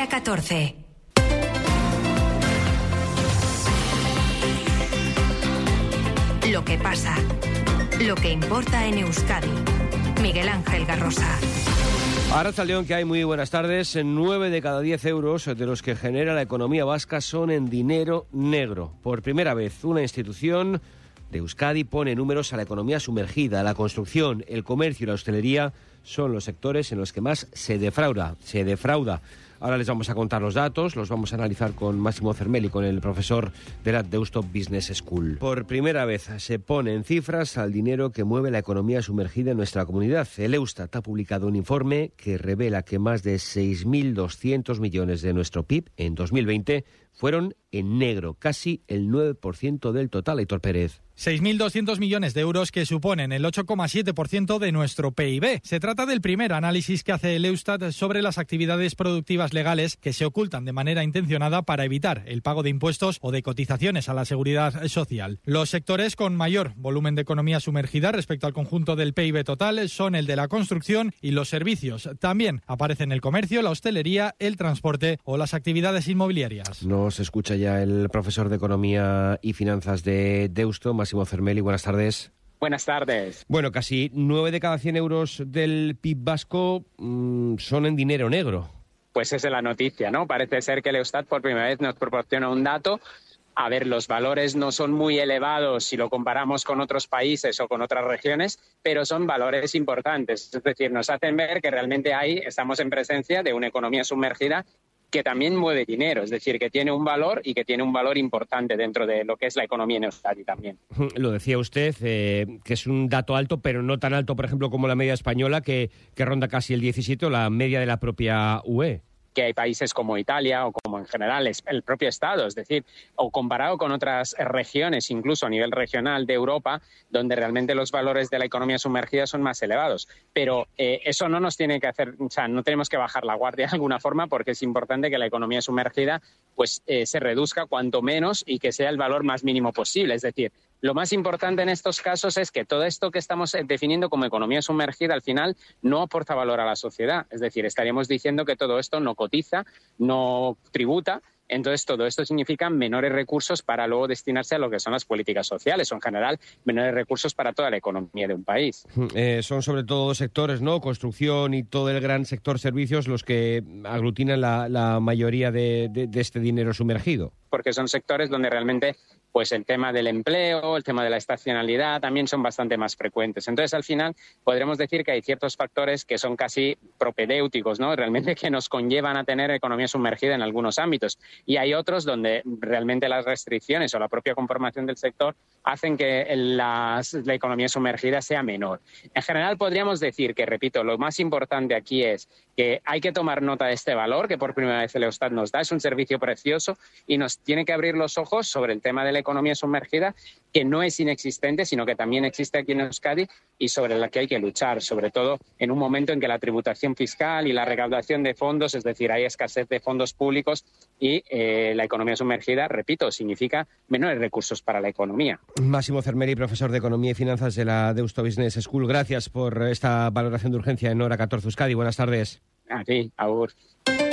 Hora 14. Lo que pasa, lo que importa en Euskadi. Miguel Ángel Garrosa. Arratsaldeon, que hay muy buenas tardes. 9 de cada 10 euros de los que genera la economía vasca son en dinero negro. Por primera vez, una institución de Euskadi pone números a la economía sumergida. La construcción, el comercio y la hostelería son los sectores en los que más se defrauda. Ahora les vamos a contar los datos, los vamos a analizar con Máximo Cermelli, con el profesor de la Deusto Business School. Por primera vez se pone en cifras al dinero que mueve la economía sumergida en nuestra comunidad. El Eustat ha publicado un informe que revela que más de 6.200 millones de nuestro PIB en 2020 fueron en negro, casi el 9% del total. Aitor Pérez. 6.200 millones de euros, que suponen el 8,7% de nuestro PIB. Se trata del primer análisis que hace el Eustat sobre las actividades productivas legales que se ocultan de manera intencionada para evitar el pago de impuestos o de cotizaciones a la seguridad social. Los sectores con mayor volumen de economía sumergida respecto al conjunto del PIB total son el de la construcción y los servicios. También aparecen el comercio, la hostelería, el transporte o las actividades inmobiliarias. Nos escucha ya el profesor de Economía y Finanzas de Deusto, Máximo Cermelli. Buenas tardes. Buenas tardes. Bueno, casi 9 de cada 100 euros del PIB vasco son en dinero negro. Pues esa es la noticia, ¿no? Parece ser que el Eustat por primera vez nos proporciona un dato. A ver, los valores no son muy elevados si lo comparamos con otros países o con otras regiones, pero son valores importantes. Es decir, nos hacen ver que realmente estamos en presencia de una economía sumergida que también mueve dinero, es decir, que tiene un valor y que tiene un valor importante dentro de lo que es la economía en Euskadi también. Lo decía usted, que es un dato alto, pero no tan alto, por ejemplo, como la media española, que ronda casi el 17, o la media de la propia UE. Que hay países como Italia o como en general el propio Estado, es decir, o comparado con otras regiones, incluso a nivel regional de Europa, donde realmente los valores de la economía sumergida son más elevados. Pero eso no nos tiene que hacer, o sea, no tenemos que bajar la guardia de alguna forma, porque es importante que la economía sumergida pues se reduzca cuanto menos y que sea el valor más mínimo posible. Es decir, lo más importante en estos casos es que todo esto que estamos definiendo como economía sumergida al final no aporta valor a la sociedad. Es decir, estaríamos diciendo que todo esto no cotiza, no tributa. Entonces, todo esto significa menores recursos para luego destinarse a lo que son las políticas sociales o, en general, menores recursos para toda la economía de un país. Son sobre todo dos sectores, ¿no? Construcción y todo el gran sector servicios los que aglutinan la mayoría de este dinero sumergido. Porque son sectores donde realmente pues el tema del empleo, el tema de la estacionalidad también son bastante más frecuentes. Entonces, al final, podremos decir que hay ciertos factores que son casi propedéuticos, ¿no? Realmente que nos conllevan a tener economía sumergida en algunos ámbitos. Y hay otros donde realmente las restricciones o la propia conformación del sector hacen que la economía sumergida sea menor. En general, podríamos decir que, repito, lo más importante aquí es que hay que tomar nota de este valor que por primera vez el Eustat nos da. Es un servicio precioso y nos tiene que abrir los ojos sobre el tema de la economía sumergida, que no es inexistente, sino que también existe aquí en Euskadi y sobre la que hay que luchar, sobre todo en un momento en que la tributación fiscal y la recaudación de fondos, es decir, hay escasez de fondos públicos y la economía sumergida, repito, significa menores recursos para la economía. Máximo Cermelli, profesor de Economía y Finanzas de la Deusto Business School. Gracias por esta valoración de urgencia en Hora 14 Euskadi. Buenas tardes. A ti, agur.